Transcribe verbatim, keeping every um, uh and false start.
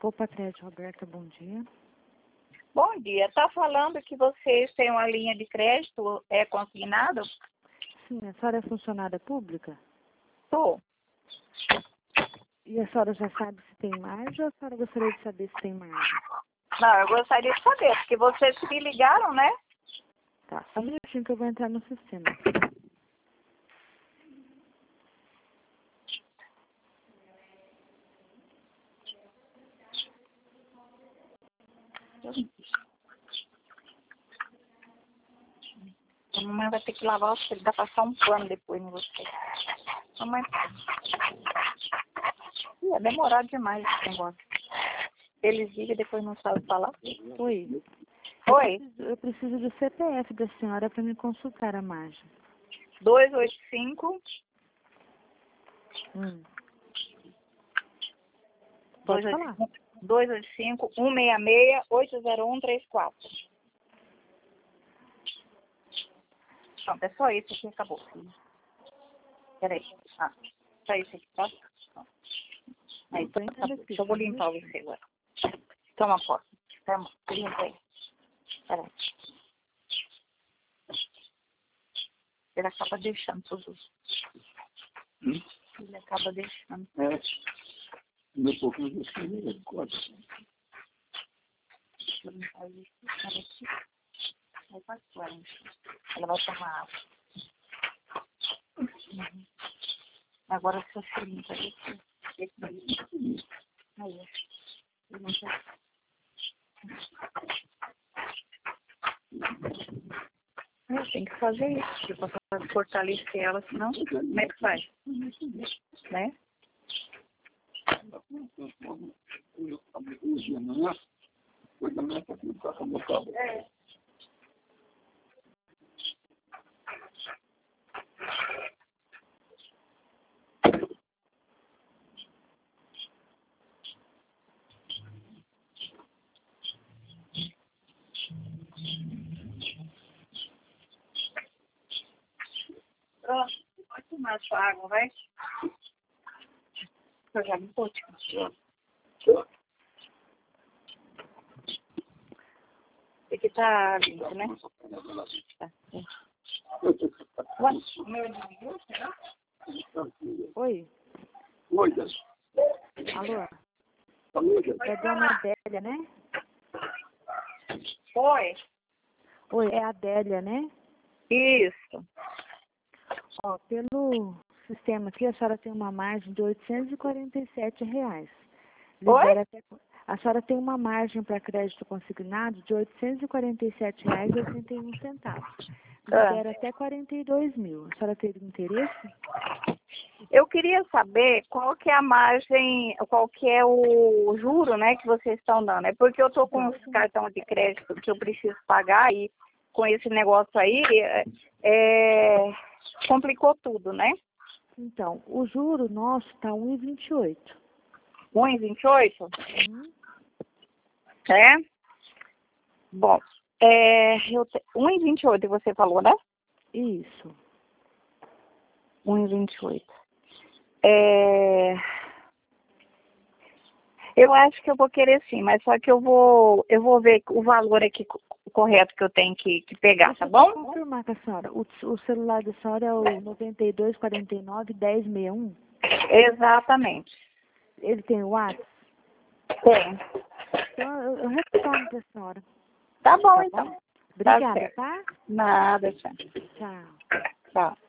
Poupa Crédito, Roberta, bom dia. Bom dia. Está falando que vocês têm uma linha de crédito é consignado? Sim, a senhora é funcionária pública? Sou. E a senhora já sabe se tem margem ou a senhora gostaria de saber se tem margem? Não, eu gostaria de saber, porque vocês me ligaram, né? Tá, só um minutinho que eu vou entrar no sistema. A mamãe vai ter que lavar os filhos, dá pra passar um pano depois em você. Mamãe. Ih, é demorado demais esse negócio. Eles ligam e depois não sabem falar. Oi. Oi. Eu preciso do C P F da senhora para me consultar a margem. dois oito cinco. Hum. Pode falar. dois oito cinco, um seis seis, oito zero um três quatro. Pronto, é só isso aqui, acabou. Peraí. Ah, só isso aqui, tá? Aí, tá, tá, eu vou limpar você agora. Toma posse. Toma, limpa aí. Peraí. Ele acaba deixando tudo. Hum? Ele acaba deixando. É. Meu pouquinho de família, quase. Deixa eu limpar isso. Aqui. Aí pode fora. Ela vai tomar água. Uhum. Agora se você limpa isso. Aí. Limpa. Eu tenho que fazer isso, tipo, para fortalecer ela, senão, como é que faz? Né? É. Pronto, pode tomar sua água, vai? Eu já me pôde. Aqui tá limpo, né? Tá. Ué, o meu desligou, será? Oi. Oi, Alô? Alô, É a dona Adélia, né? Oi. Oi, é a Adélia, né? Isso. Ó, pelo sistema aqui, a senhora tem uma margem de oitocentos e quarenta e sete reais. Libera até, a senhora tem uma margem para crédito consignado de oitocentos e quarenta e sete reais e oitenta e um centavos. Libera Ah. até quarenta e dois mil. A senhora teria interesse? Eu queria saber qual que é a margem, qual que é o juro, né, que vocês estão dando. É porque eu tô com os cartões de crédito que eu preciso pagar e com esse negócio aí, é, complicou tudo, né? Então, o juro nosso está um vírgula vinte e oito. um vírgula vinte e oito? Uhum. É? Bom, é, eu te... um vírgula vinte e oito você falou, né? Isso. um vírgula vinte e oito. É... Eu acho que eu vou querer sim, mas só que eu vou, eu vou ver o valor aqui correto que eu tenho que, que pegar, tá bom? Vou confirmar com a senhora. O, o celular da senhora é o noventa e dois, quarenta e nove, dez, sessenta e um? Exatamente. Ele tem o WhatsApp? Tem. Então, eu, eu retorno para a senhora. Tá bom, Tá então. bom? Obrigada, Tá certo. tá? Nada, tchau. Tchau. Tchau.